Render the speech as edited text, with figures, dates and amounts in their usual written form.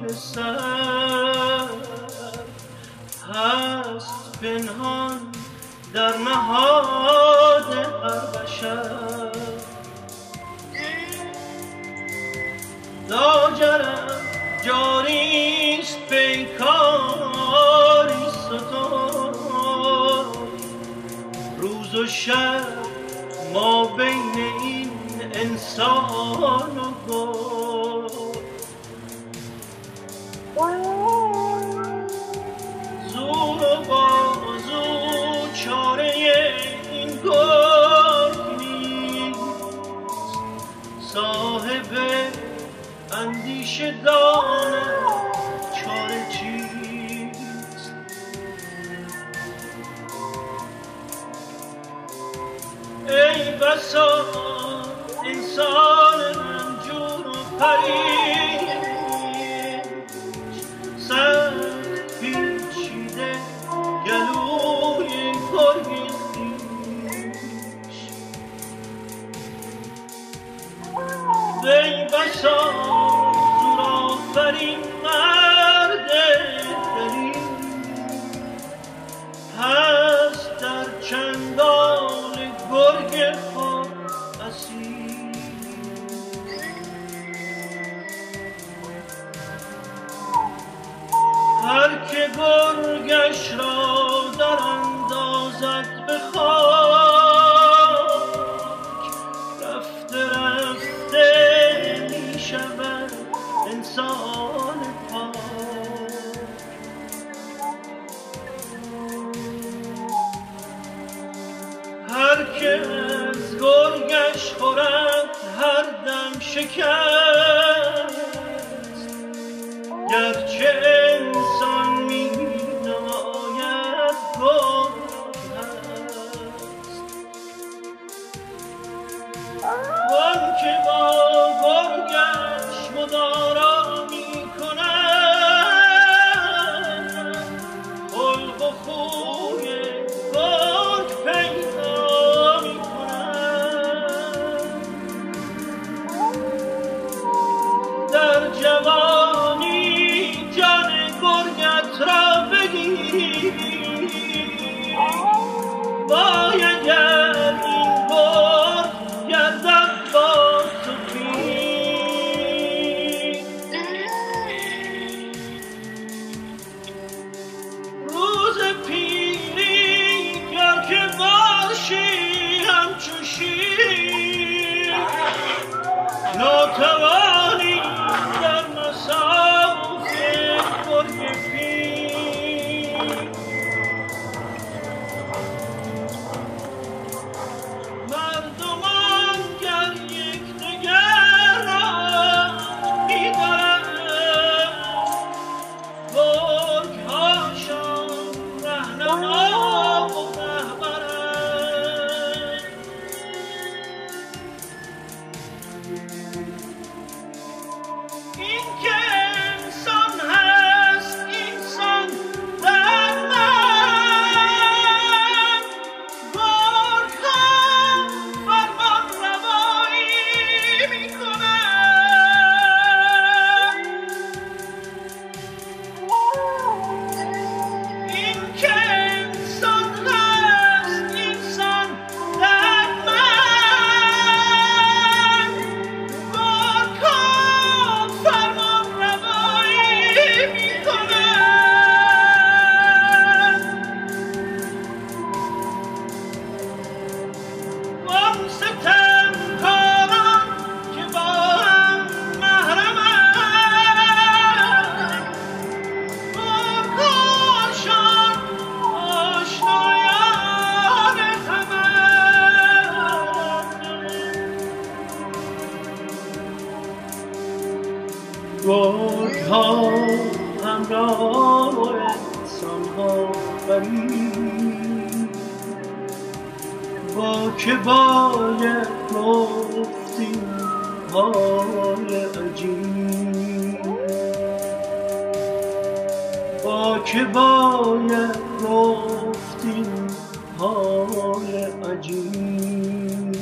سر هست پنهان در نهاد هر بشر. لاجرم جاریست پیکاری ستان، روز و شب ما بین این انسان و گل. زور و بازو چاره این گرگ نیست، صاحب اندیشه داند چاره چیست. ای بسا انسان رنجور و پریش، سخت پیچیده گلوی گرگ خویش. ای بسا زورآفرین مرد دلیر، هست در چنگال گرگ خود اسیر. هر که گرگش را در اندازد به خاک، رفته رفته می شود انسان پاک. هر که از گرگش خورد هر دم شکست، گرچه انسان می نماید گرگ هست. وان که با گرگش مدارا می کند، خلق و خوی گرگ پیدا می کند. در جوانی جان گرگت را بگیری، وای اگر این گرگ گردد با تو پیر. روز پیری گر که باشی همچو شیر، ناتوانی در مصاف گرگ پیر. مردمان گر یکدیگر را می‌دارند، گرگ‌هاشان رهنما و رهبرند. این که انسان هست انسان در من، گرگ‌ها فرمان روایی می‌کنند. این که انسان هست انسان در من، گرگ‌ها فرمان روایی می‌کنند. وان ستمکاران که با هم محرمند، گرگ‌هاشان آشنایان همند. گرگ‌ها همراه انسان‌ها غریب، با که باید گفت این حال عجیب، با که باید گفت این حال عجیب.